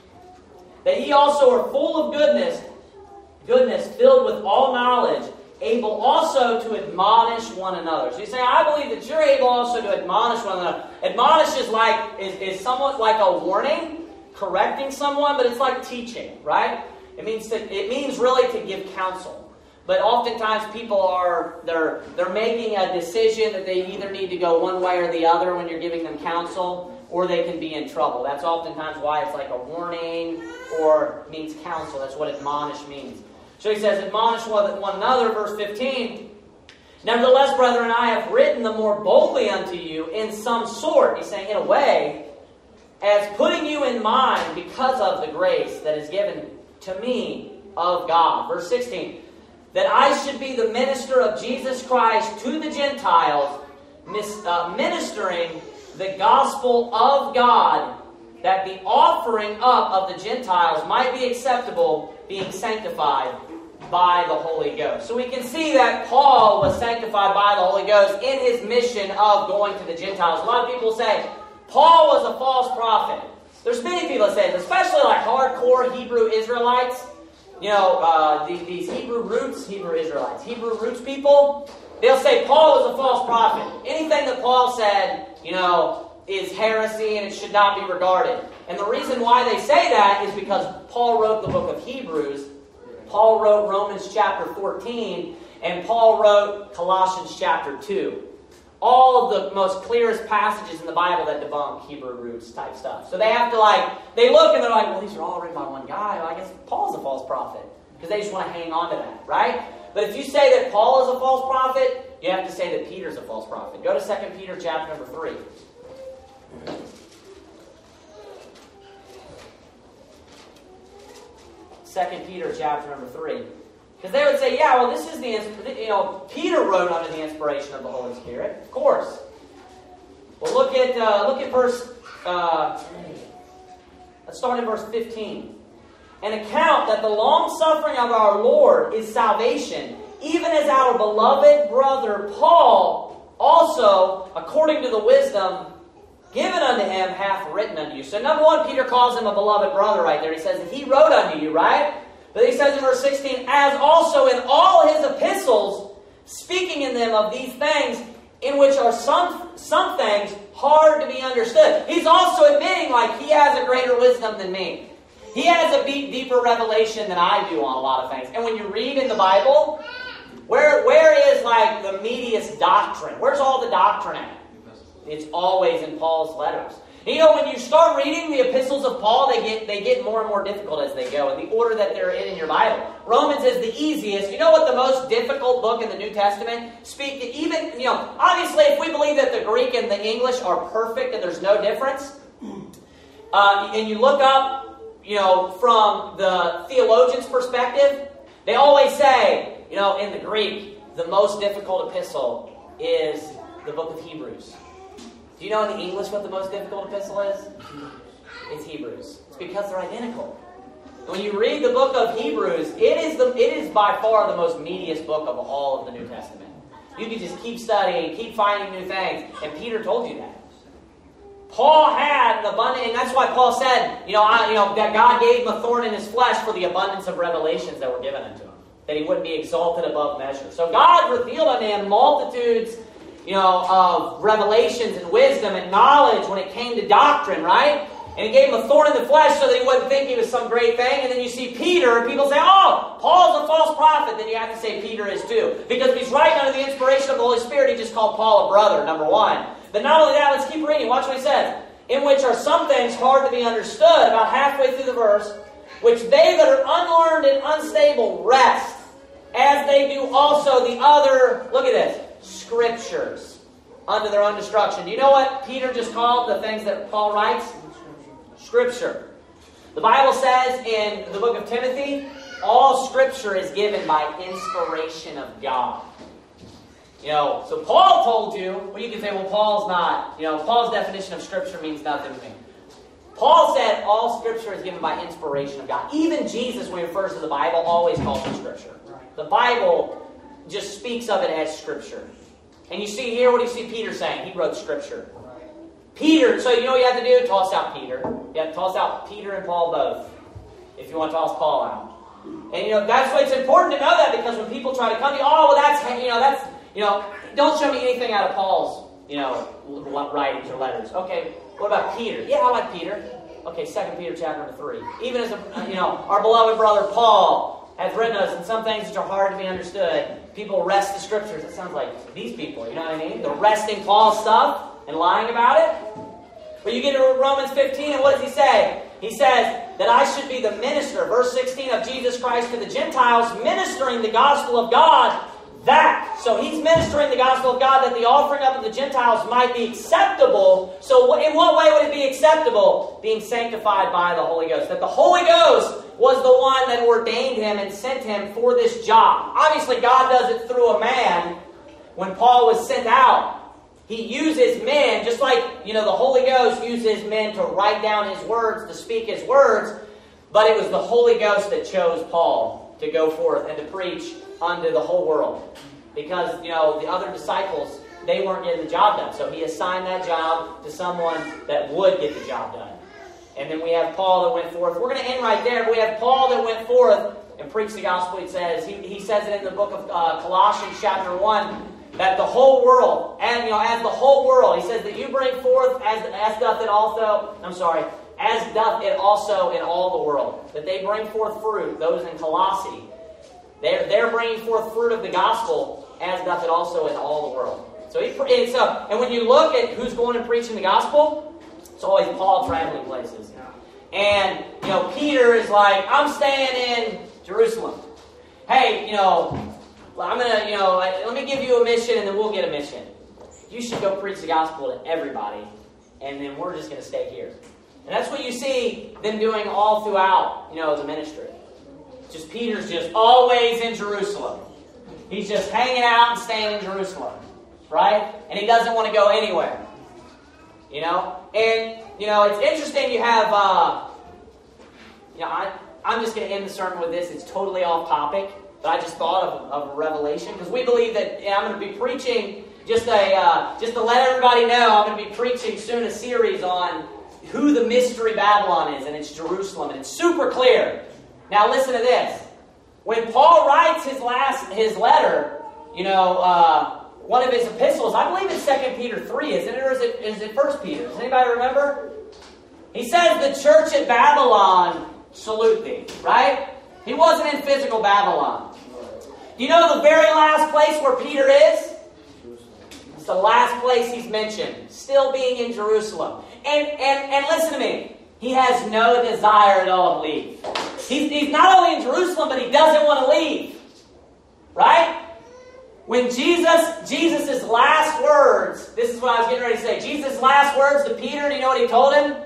that ye also are full of goodness, goodness filled with all knowledge, able also to admonish one another. So you say, I believe that you're able also to admonish one another. Admonish is like is, is somewhat like a warning, correcting someone, but it's like teaching, right? It means to, it means really to give counsel. But oftentimes people are they're they're making a decision that they either need to go one way or the other when you're giving them counsel, or they can be in trouble. That's oftentimes why it's like a warning or means counsel. That's what admonish means. So he says, admonish one, one another, verse fifteen. Nevertheless, brethren, I have written the more boldly unto you in some sort, he's saying in a way, as putting you in mind because of the grace that is given to me of God. Verse sixteen. That I should be the minister of Jesus Christ to the Gentiles, mis- uh, ministering the gospel of God, that the offering up of the Gentiles might be acceptable, being sanctified by the Holy Ghost. So we can see that Paul was sanctified by the Holy Ghost in his mission of going to the Gentiles. A lot of people say, Paul was a false prophet. There's many people that say this, especially like hardcore Hebrew Israelites. You know, uh, these, these Hebrew roots, Hebrew Israelites, Hebrew roots people, they'll say Paul was a false prophet. Anything that Paul said, you know, is heresy and it should not be regarded. And the reason why they say that is because Paul wrote the book of Hebrews, Paul wrote Romans chapter fourteen, and Paul wrote Colossians chapter two. All of the most clearest passages in the Bible that debunk Hebrew roots type stuff. So they have to like, they look and they're like, well, these are all written by one guy. Well, I guess Paul's a false prophet. Because they just want to hang on to that, right? But if you say that Paul is a false prophet, you have to say that Peter's a false prophet. Go to Second Peter chapter number three. Second Peter chapter number three. Because they would say, yeah, well, this is the, you know, Peter wrote under the inspiration of the Holy Spirit. Of course. Well, look at, uh, look at verse, uh, let's start in verse fifteen. An account that the long-suffering of our Lord is salvation, even as our beloved brother Paul also, according to the wisdom given unto him, hath written unto you. So number one, Peter calls him a beloved brother right there. He says that he wrote unto you, right? But he says in verse sixteen, as also in all his epistles, speaking in them of these things, in which are some, some things hard to be understood. He's also admitting like he has a greater wisdom than me. He has a deep, deeper revelation than I do on a lot of things. And when you read in the Bible, where where is like the meatiest doctrine? Where's all the doctrine at? It's always in Paul's letters. You know, when you start reading the epistles of Paul, they get they get more and more difficult as they go, in the order that they're in in your Bible. Romans is the easiest. You know what the most difficult book in the New Testament? Speak to even, you know, obviously if we believe that the Greek and the English are perfect and there's no difference, uh, and you look up, you know, from the theologian's perspective, they always say, you know, in the Greek, the most difficult epistle is the book of Hebrews. Do you know in the English what the most difficult epistle is? It's Hebrews. It's because they're identical. When you read the book of Hebrews, it is the it is by far the most meatiest book of all of the New Testament. You can just keep studying, keep finding new things, and Peter told you that. Paul had an abundance, and that's why Paul said, you know, I, you know, that God gave him a thorn in his flesh for the abundance of revelations that were given unto him, that he wouldn't be exalted above measure. So God revealed unto him multitudes, you know, of revelations and wisdom and knowledge when it came to doctrine, right? And he gave him a thorn in the flesh so that he wouldn't think he was some great thing. And then you see Peter, and people say, oh, Paul's a false prophet. Then you have to say Peter is too. Because if he's writing under the inspiration of the Holy Spirit, he just called Paul a brother, number one. But not only that, let's keep reading. Watch what he says. In which are some things hard to be understood, about halfway through the verse, which they that are unlearned and unstable rest, as they do also the other, look at this, scriptures, unto their own destruction. Do you know what Peter just called the things that Paul writes? Scripture. The Bible says in the book of Timothy, all Scripture is given by inspiration of God. You know, so Paul told you, well, you can say, well, Paul's not, you know, Paul's definition of Scripture means nothing to me. Paul said all Scripture is given by inspiration of God. Even Jesus, when he refers to the Bible, always calls it Scripture. The Bible just speaks of it as Scripture. And you see here, what do you see Peter saying? He wrote Scripture. Peter, so you know what you have to do? Toss out Peter. You have to toss out Peter and Paul both, if you want to toss Paul out. And you know, that's why it's important to know that, because when people try to come to you, oh, well, that's, you know, that's, you know, don't show me anything out of Paul's, you know, writings or letters. Okay, what about Peter? Yeah, I like Peter. Okay, Second Peter chapter number three. Even as, a, you know, our beloved brother Paul has written us, and some things which are hard to be understood, people wrest the Scriptures. It sounds like these people, you know what I mean? They're wresting Paul's stuff and lying about it. But you get to Romans fifteen, and what does he say? He says that I should be the minister, verse sixteen, of Jesus Christ to the Gentiles, ministering the gospel of God. That, so he's ministering the gospel of God, that the offering up of the Gentiles might be acceptable. So in what way would it be acceptable? Being sanctified by the Holy Ghost. That the Holy Ghost was the one that ordained him and sent him for this job. Obviously, God does it through a man. When Paul was sent out, he uses men, just like, you know, the Holy Ghost uses men to write down his words, to speak his words. But it was the Holy Ghost that chose Paul to go forth and to preach unto the whole world. Because, you know, the other disciples, they weren't getting the job done. So he assigned that job to someone that would get the job done. And then we have Paul that went forth. We're going to end right there. But we have Paul that went forth and preached the gospel. He says, he, he says it in the book of uh, Colossians chapter one, that the whole world, and you know, as the whole world, he says that you bring forth, as, as doth it also, I'm sorry, as doth it also in all the world. That they bring forth fruit, those in Colossae. They're, they're bringing forth fruit of the gospel, as doth it also in all the world. So, he, and, so, and when you look at who's going and preaching the gospel, it's always Paul traveling places. And, you know, Peter is like, I'm staying in Jerusalem. Hey, you know, I'm going to, you know, let me give you a mission and then we'll get a mission. You should go preach the gospel to everybody, and then we're just going to stay here. And that's what you see them doing all throughout, you know, the ministry. Just Peter's just always in Jerusalem. He's just hanging out and staying in Jerusalem, right? And he doesn't want to go anywhere, you know. And you know, it's interesting. You have, uh, you know, I I'm just going to end the sermon with this. It's totally off topic, but I just thought of, of a revelation, because we believe that yeah, I'm going to be preaching just a uh, just to let everybody know. I'm going to be preaching soon a series on who the mystery Babylon is, and it's Jerusalem, and it's super clear. Now listen to this. When Paul writes his last his letter, you know, uh, one of his epistles, I believe it's Second Peter three, isn't it? Or is it, is it First Peter? Does anybody remember? He says, the church at Babylon salute thee, right? He wasn't in physical Babylon. Do you know the very last place where Peter is? It's the last place he's mentioned. Still being in Jerusalem. And, and, and listen to me. He has no desire at all to leave. He's, he's not only in Jerusalem, but he doesn't want to leave. Right? When Jesus, Jesus' last words, this is what I was getting ready to say. Jesus' last words to Peter, do you know what he told him?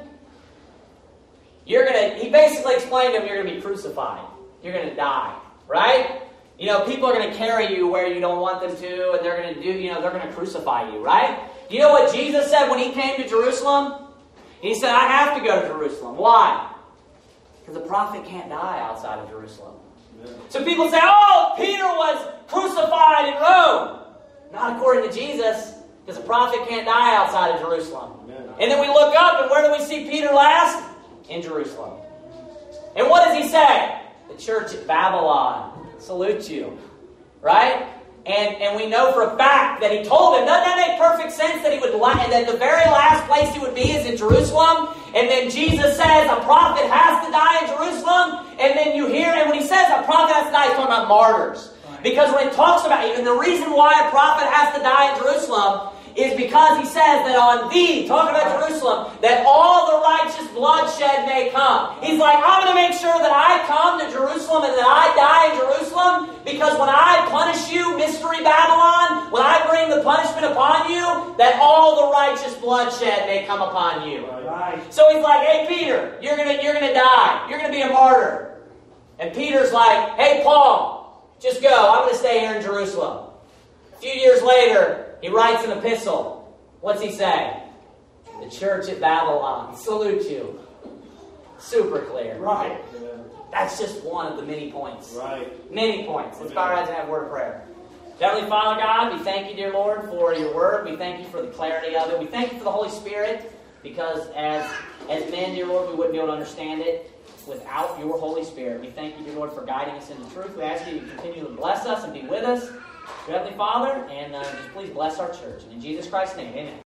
You're gonna, he basically explained to him, you're going to be crucified. You're going to die. Right? You know, people are going to carry you where you don't want them to, and they're going to do, you know, they're going to crucify you. Right? Do you know what Jesus said when he came to Jerusalem? And he said, I have to go to Jerusalem. Why? Because the prophet can't die outside of Jerusalem. Amen. So people say, oh, Peter was crucified in Rome. Not according to Jesus, because a prophet can't die outside of Jerusalem. Amen. And then we look up, and where do we see Peter last? In Jerusalem. And what does he say? The church at Babylon salutes you. Right? And, and we know for a fact that he told them, doesn't that make perfect sense that he would la- that the very last place he would be is in Jerusalem? And then Jesus says a prophet has to die in Jerusalem. And then you hear, and when he says a prophet has to die, he's talking about martyrs. Because when it talks about, even the reason why a prophet has to die in Jerusalem is because he says that on thee, talking about Jerusalem, that all the righteous bloodshed may come. He's like, I'm going to make sure that I come to Jerusalem and that I die in Jerusalem, because when I punish you, Mystery Babylon, when I bring the punishment upon you, that all the righteous bloodshed may come upon you. Right. So he's like, hey Peter, you're going to you're going to die. You're going to be a martyr. And Peter's like, hey Paul, just go. I'm going to stay here in Jerusalem. A few years later, he writes an epistle. What's he say? The church at Babylon salute you. Super clear. Right. That's just one of the many points. Right. Many points. Let's bow our heads and have a word of prayer. Heavenly Father God, we thank you, dear Lord, for your word. We thank you for the clarity of it. We thank you for the Holy Spirit, because as, as men, dear Lord, we wouldn't be able to understand it without your Holy Spirit. We thank you, dear Lord, for guiding us into truth. We ask you to continue to bless us and be with us. Heavenly Father, and uh, just please bless our church. And in Jesus Christ's name, amen.